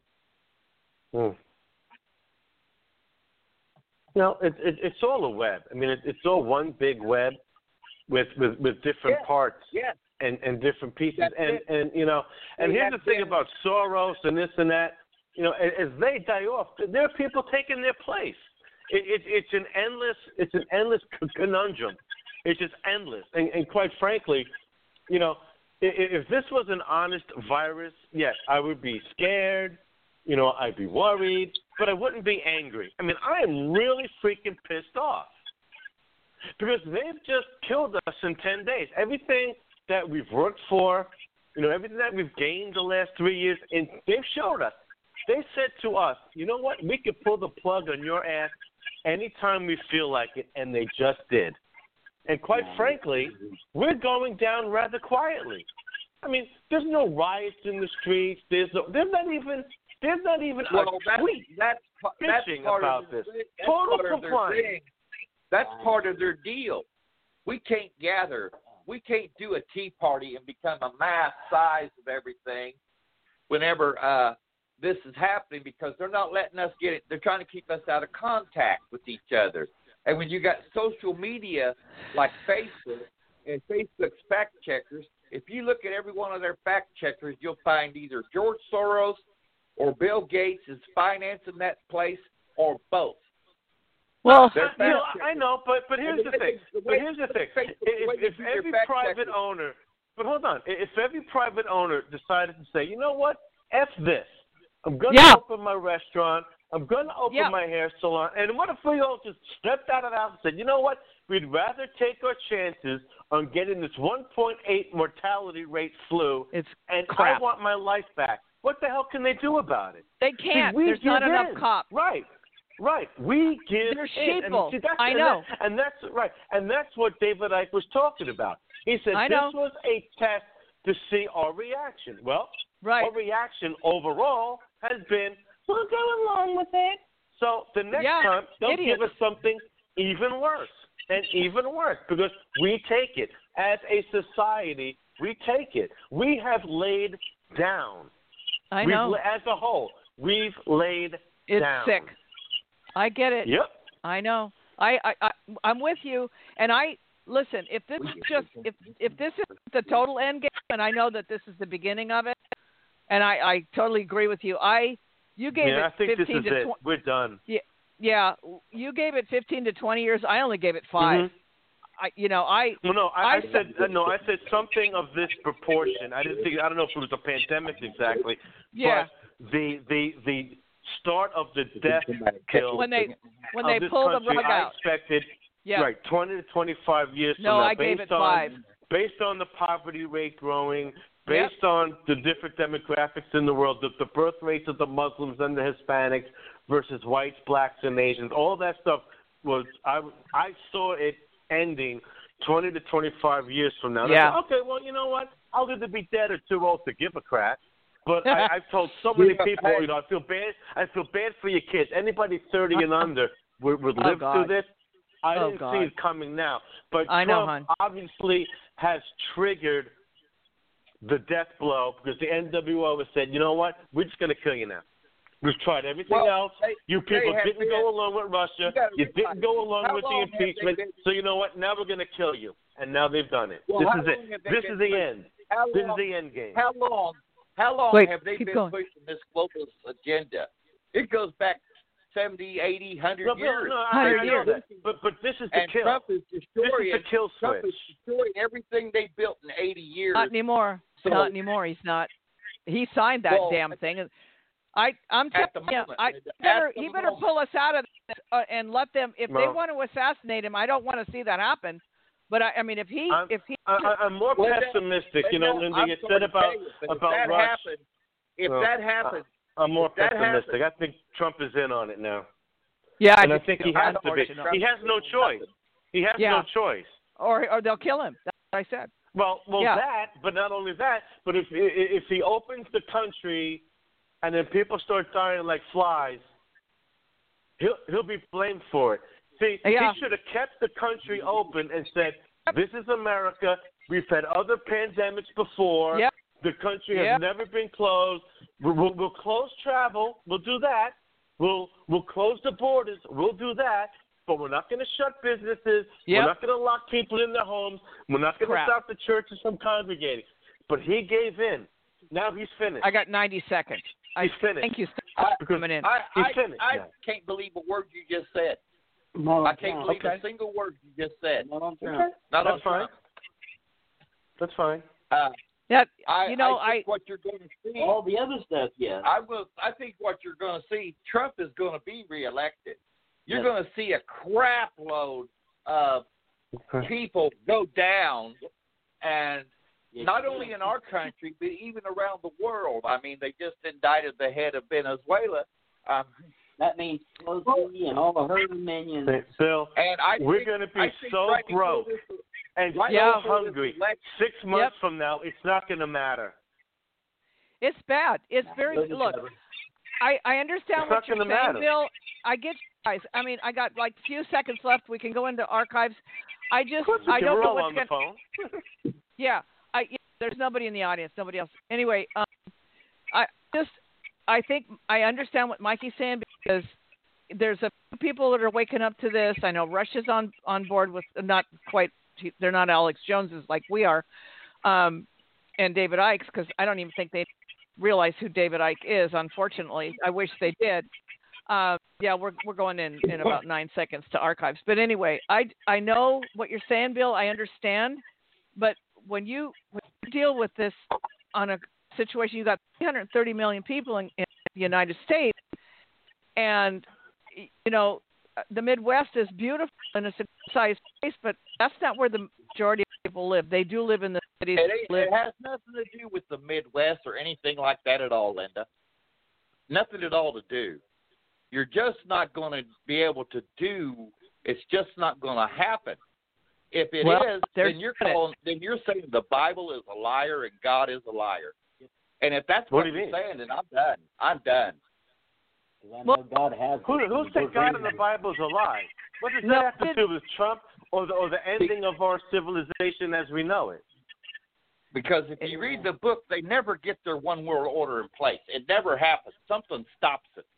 Hmm. No, it, it, it's all a web. I mean, it, it's all one big web with with, with different Yeah. parts Yes. and, and different pieces. That's And, it. and you know, and They here's have the thing been- about Soros and this and that. You know, as, as they die off, there are people taking their place. It, it, it's an endless, it's an endless conundrum. It's just endless. And, and quite frankly, you know, if, if this was an honest virus, yes, I would be scared. You know, I'd be worried, but I wouldn't be angry. I mean, I am really freaking pissed off because they've just killed us in ten days. Everything that we've worked for, you know, everything that we've gained the last three years, and they've showed us. They said to us, you know what, we could pull the plug on your ass anytime we feel like it, and they just did. And quite frankly, we're going down rather quietly. I mean, there's no riots in the streets. There's no, there's not even there's not even Well, a that's, tweet that's, that's bitching part about of their, this. That's Total part of their compliance. thing. That's part of their deal. We can't gather. We can't do a tea party and become a mass size of everything whenever uh, this is happening because they're not letting us get it. They're trying to keep us out of contact with each other. And when you got social media like Facebook and Facebook's fact checkers, if you look at every one of their fact checkers, you'll find either George Soros or Bill Gates is financing that place or both. Well, They're you know, fact I know, but but here's the thing. The But way- here's the thing. the way If, they if do their every fact private checking. owner, but hold on, if every private owner decided to say, you know what, F this, I'm going to Yeah. open my restaurant, I'm going to open Yeah. my hair salon, and what if we all just stepped out of the house and said, you know what, we'd rather take our chances on getting this one point eight mortality rate flu, it's and crap. I want my life back. What the hell can they do about it? They See, can't. we There's not give enough in. cops. Right, right. We give They're in. And sheeple. see, that's, I and know. that- and that's right. And that's what David Icke was talking about. He said I this know. was a test to see our reaction. Well, Right. our reaction overall has been, we'll go along with it. So the next Yeah, time, they'll idiots. give us something even worse and even worse because we take it. As a society, we take it. We have laid down. I We've know. la- as a whole, we've laid It's down. sick. I get it. Yep. I know. I, I, I I'm with you. And I listen. If this is just if if this is the total end game, and I know that this is the beginning of it, and I, I totally agree with you. I you gave Yeah, it I think this fifteen is to it. twenty. We're done. Yeah, you gave it fifteen to twenty years. I only gave it five. Mhm. I you know I Well, no, I, I I- said uh, no. I said something of this proportion. I didn't think. I don't know if it was a pandemic exactly. yeah But the the the start of the death kill when they when of they this pull the country, rug I out. expected Yeah. right twenty to twenty-five years No, from now. I gave based it five. On, based on the poverty rate growing, Yep. based on the different demographics in the world, the, the birth rates of the Muslims and the Hispanics versus whites, blacks, and Asians, all that stuff was I I saw it ending twenty to twenty-five years from now. And I Yeah. said, okay, well, you know what? I'll either be dead or too old to give a crap. But I, I've told so many people, you know, I feel bad. I feel bad for your kids. Anybody thirty and under would, would Oh, live God. through this. I Oh, didn't God. see it coming now. But I know, Trump hon. obviously has triggered the death blow because the N W O has said, you know what? We're just going to kill you now. We've tried everything Well, else. they- You they people have didn't been- go along with Russia. You gotta You realize, didn't go along how with the long have they impeachment. been- So you know what? Now we're going to kill you. And now they've done it. Well, this how is long it. have they This been is the pushing- end. How This is long? the end game. How long? How long Wait, have they keep been going. pushing this globalist agenda? It goes back seventy, eighty, one hundred No, Bill, years. no, I, Hundred I know years. that. But but this is the and kill. Trump is This destroying. is the kill Trump switch. is destroying everything they built in eighty years. Not anymore. So- not anymore. He's not. He signed that Well, damn thing. And I, I'm at the telling you, moment, I at better, the he better moment. pull us out of this uh, and let them. If they Well- want to assassinate him, I don't want to see that happen. But I, I mean, if he, I'm- if he, I, I- I'm more Well, that- pessimistic. But You know, now, Linda, I'm you sorry said to about tell you, but about if that Rush. happened, if Well, that happened, I'm more if that pessimistic. happened- I think Trump is in on it now. yeah, And I just think he feel has to be. unfortunate. He has no choice. He has Yeah. no choice. or or they'll kill him. That's what I said. Well, well, Yeah. that, but not only that, but if if he opens the country, and then people start dying like flies, he'll he'll be blamed for it. See, Yeah. he should have kept the country open and said, "This is America. We've had other pandemics before. Yep. The country has Yep. never been closed. We'll, we'll, we'll close travel. We'll do that. We'll we'll close the borders. We'll do that. But we're not going to shut businesses. Yep. We're not going to lock people in their homes. We're not going to Crap. stop the churches from congregating." But he gave in. Now he's finished. I got ninety seconds. I He's finished. thank you I- for because coming in. I, He's I, finished I now. can't believe a word you just said. Not on I can't Trump. believe Okay. a single word you just said. Not on Trump. Okay. Not That's on fine. Trump. That's fine. Uh, That I, you know, I think I what you're going to see. All the other stuff, yeah. I will. I think what you're going to see. Trump is going to be reelected. You're Yes. going to see a crap load of people go down, and Yes, not you only will. in our country, but even around the world. I mean, they just indicted the head of Venezuela, um, That means Pelosi and all of her minions. Hey, Bill, and I we're think- going to be I think so right before broke this- and right Yeah. so before this hungry. election- Six months Yep. from now, it's not going to matter. it's bad. It's very look. I, I understand It's what not you're gonna saying, matter. Bill. I get you guys. I mean, I got like a few seconds left. We can go into archives. I just, Of course, we I can don't know roll what's on the going. phone. Yeah, I. Yeah, there's nobody in the audience. Nobody else. Anyway, um, I just, I think I understand what Mikey's saying because there's a few people that are waking up to this. I know Russia's on on board with not quite. They're not Alex Joneses like we are, um, and David Icke's because I don't even think they realize who David Icke is. Unfortunately, I wish they did. Uh, yeah, we're we're going in, in about nine seconds to archives. But anyway, I, I know what you're saying, Bill. I understand. But when you, when you deal with this on a situation, you got three hundred thirty million people in, in the United States, and you know the Midwest is beautiful and it's a good-sized place, but that's not where the majority of people live. They do live in the cities. It, it has nothing to do with the Midwest or anything like that at all, Linda. Nothing at all to do. You're just not going to be able to do. It's just not going to happen. If it well, is, then you're calling. Then you're saying the Bible is a liar and God is a liar. And if that's what, what you you're mean? saying, then I'm done. I'm done. I know God has. Who, who said God in the Bible is a lie? What does No, that have to do with Trump or the, or the ending of our civilization as we know it? Because if you read the book, they never get their one world order in place. It never happens. Something stops it.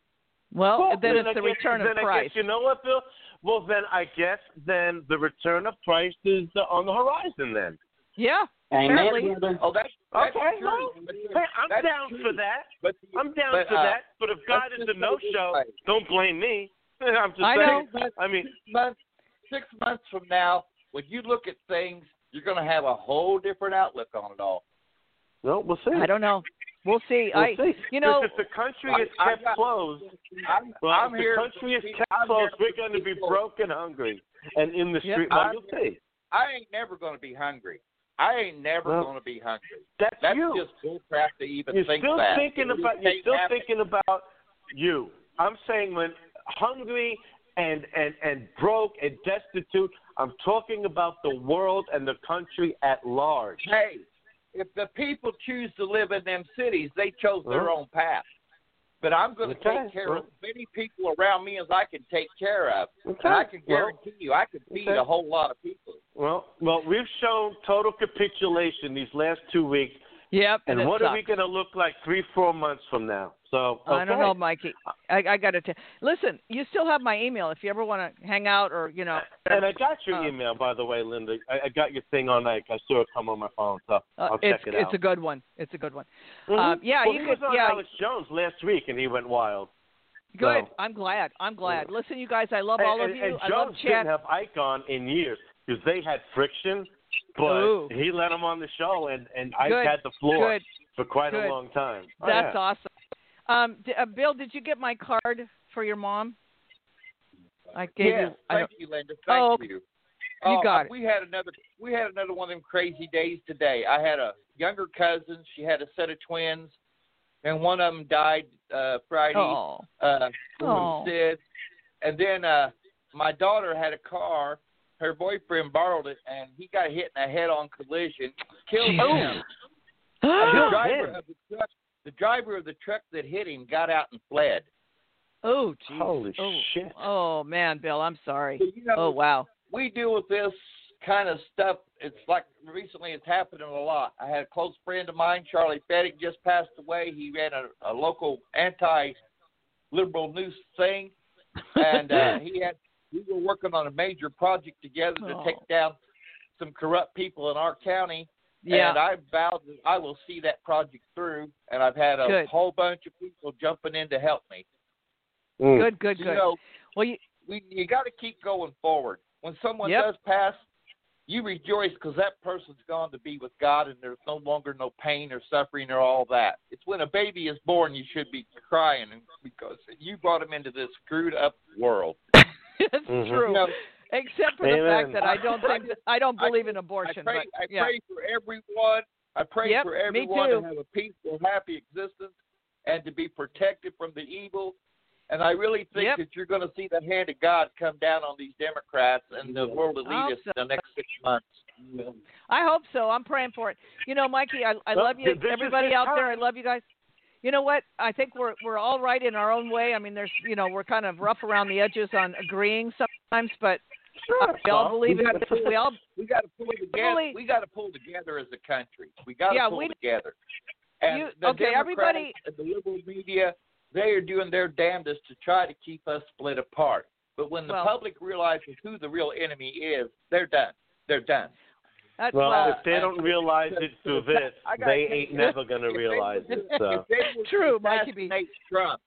Well, Well, then, it's I the guess- return of then I Christ. guess, you know what, Bill? Well, then I guess then the return of Christ is uh, on the horizon then. Yeah, Amen, apparently. brother. Oh, that's, that's Okay, true. well, But- hey, I'm that's down true. for that. But, I'm down but, for uh, that. But if God let's is just a put it this no-show, way. don't blame me. I'm just I saying. know. I mean, Six months, six months from now, when you look at things, you're going to have a whole different outlook on it all. no, we'll see. I don't know. We'll see. We'll I, see. you know, if the country I- is I kept got- closed, I'm, well, I'm if here. the country is kept I'm closed, here we're going to be people. broke and hungry and in the Yep. street. Well, I'm- you'll see. I ain't never going to be hungry. I ain't never Well, going to be hungry. That's, That's you. just bullcrap to even You're think still that. thinking It about. You're ain't still happening. thinking about you. I'm saying when hungry and and and broke and destitute. I'm talking about the world and the country at large. Hey, if the people choose to live in them cities, they chose their Well, own path. But I'm going to okay, take care well. of as many people around me as I can take care of. Okay, And I can well, guarantee you, I can feed okay. a whole lot of people. Well, well, we've shown total capitulation these last two weeks. yep. And, it what are sucks. we going to look like three, four months from now? So okay. I don't know, Mikey. I, I got to tell. Listen, you still have my email if you ever want to hang out or you know. And I got your uh, email, by the way, Linda. I, I got your thing on. Like I saw it come on my phone, so Uh, I'll it's check it it's out. a good one. It's a good one. Mhm. Um, yeah, well, you he could. was on Yeah, Alex Jones last week, and he went wild. good. So- I'm glad. I'm glad. Listen, you guys, I love And, all of and, you. and I Jones love didn't chat. have Ike on in years because they had friction, but Ooh. he let him on the show, and and Ike Good. had the floor Good. for quite Good. a long time. Oh, That's yeah. awesome. Um, d- uh, Bill, did you get my card for your mom? I gave yes, you. I thank don't, you, Linda. Thank Oh, okay. you. You Uh, got it. We had another. We had another one of them crazy days today. I had a younger cousin. She had a set of twins, and one of them died uh, Friday. oh, Uh, Oh. Sid. And then uh, my daughter had a car. Her boyfriend borrowed it, and he got hit in a head-on collision, killed him. And the Killed driver him? of the truck, the driver of the truck that hit him, got out and fled. oh, geez. Holy oh. shit. Oh man, Bill, I'm sorry. So, you know, Oh wow. we deal with this kind of stuff. It's like recently it's happening a lot. I had a close friend of mine, Charlie Fettig, just passed away. He ran a, a local anti-liberal news thing, and uh, he had we were working on a major project together to Oh. take down some corrupt people in our county. Yeah. And I vowed that I will see that project through, and I've had a Good. whole bunch of people jumping in to help me. Mm. Good, good, You good. know, Well, you, we you got to keep going forward. When someone Yep. does pass, you rejoice because that person's gone to be with God, and there's no longer no pain or suffering or all that. It's when a baby is born you should be crying because you brought him into this screwed up world. it's Mhm. true. You know, Except for the Amen. fact that I don't think that, I don't I- believe in I abortion. pray, but, I yeah. pray for everyone. I pray Yep, for me everyone too. to have a peaceful, happy existence and to be protected from the evil. And I really think Yep. that you're going to see the hand of God come down on these Democrats and the world will I hope lead us so. in the next six months. I hope so. I'm praying for it. You know, Mikey, I, I Well, love you. this is Everybody his out there, I time. love you guys. You know what? I think we're we're all right in our own way. I mean, there's you know we're kind of rough around the edges on agreeing sometimes, but Sure, uh, we all so. believe We in gotta pull- we all We got to pull together. Really- We got to pull together as a country. We got to Yeah, pull we- together. And You- the okay, Democrats everybody- and the liberal media, they are doing their damnedest to try to keep us split apart. But when the Well- public realizes who the real enemy is, they're done. They're done. that's Well, well, if they don't realize it through this, I gotta they tell ain't you, never going to if they realize would- it. So. If they would True, Mikey B. assassinate Trump,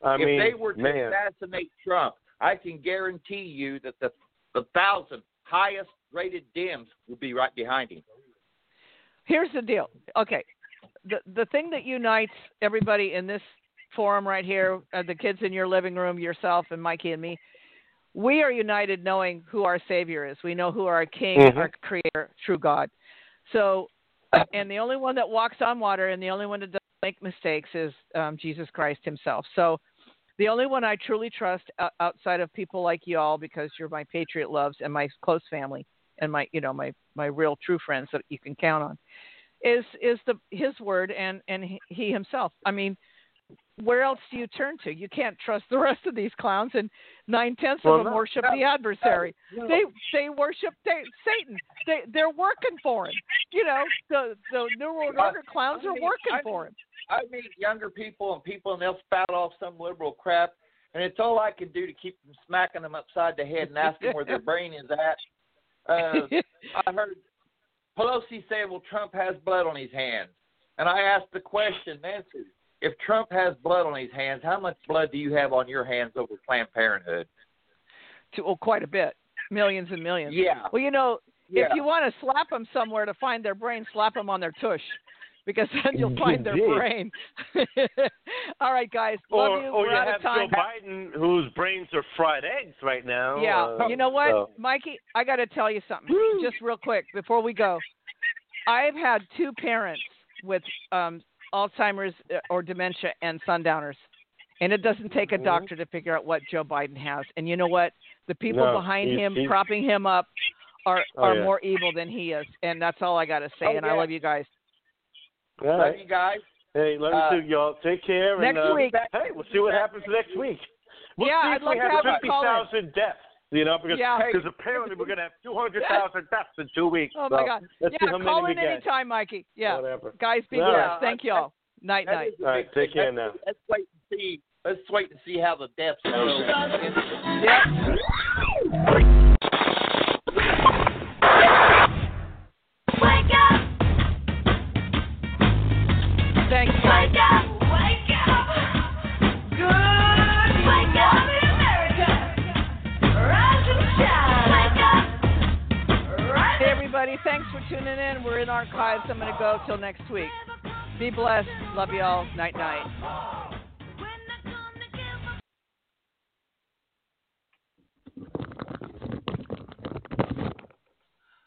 I if mean, they were to man. assassinate Trump, I can guarantee you that the the thousand highest rated Dems will be right behind him. Here's the deal. Okay, the the thing that unites everybody in this forum right here, uh, the kids in your living room, yourself and Mikey and me, we are united knowing who our Savior is. We know who our King, Mm-hmm. our Creator, true God. So, and the only one that walks on water and the only one that doesn't make mistakes is um, Jesus Christ himself. So the only one I truly trust uh, outside of people like y'all, because you're my Patriot loves and my close family and my, you know, my, my real true friends that you can count on, is is the his word and, and he, he himself. I mean, where else do you turn to? You can't trust the rest of these clowns, and nine-tenths Well, of them no, worship no, the adversary. no, no. They they worship they, Satan. They, they're working for him. You know, the, the New World Order clowns I are mean, working I for him. I meet younger people and people, and they'll spout off some liberal crap, and it's all I can do to keep from smacking them upside the head and asking where their brain is at. Uh, I heard Pelosi saying, well, Trump has blood on his hands. And I asked the question, Nancy, if Trump has blood on his hands, how much blood do you have on your hands over Planned Parenthood? To, oh, quite a bit. Millions and millions. Yeah. Well, you know, Yeah. if you want to slap them somewhere to find their brain, slap them on their tush, because then you'll find their Indeed. brain. All right, guys. Love Or, you. or We're you out have of time. Joe Biden, whose brains are fried eggs right now. Yeah. Uh, You know what, so- Mikey? I got to tell you something, just real quick before we go. I've had two parents with um, Alzheimer's or dementia and sundowners, and it doesn't take a doctor to figure out what Joe Biden has. And you know what? The people No, behind he's- him, he's- propping him up, are Oh, are yeah. more evil than he is. And that's all I got to say. Oh, and I yeah. love you guys. All Love right. you guys. Hey, love Uh, you too, y'all. Take care. Next and, uh, week. Hey, we'll see what happens next week. We'll Yeah, see I'd if love we to have have you fifty call in. thousand deaths. You know, because Yeah. because apparently we're going to have two hundred thousand deaths in two weeks. Oh, so my God. Let's see Yeah, how call many in we get. anytime, Mikey. Yeah. Whatever. Guys, be All blessed. right. Thank you all. Night, That night. is a All right, big take thing. care let's, now. Let's wait and see. Let's wait and see how the deaths go. Yep. Wake up! Thanks, guys. Wake up! Wake up! Good. Wake up in America. Rise and shine. Wake up. Rise. Hey, everybody. Thanks for tuning in. We're in archives. I'm going to go till next week. Be blessed. Love you all. Night, night.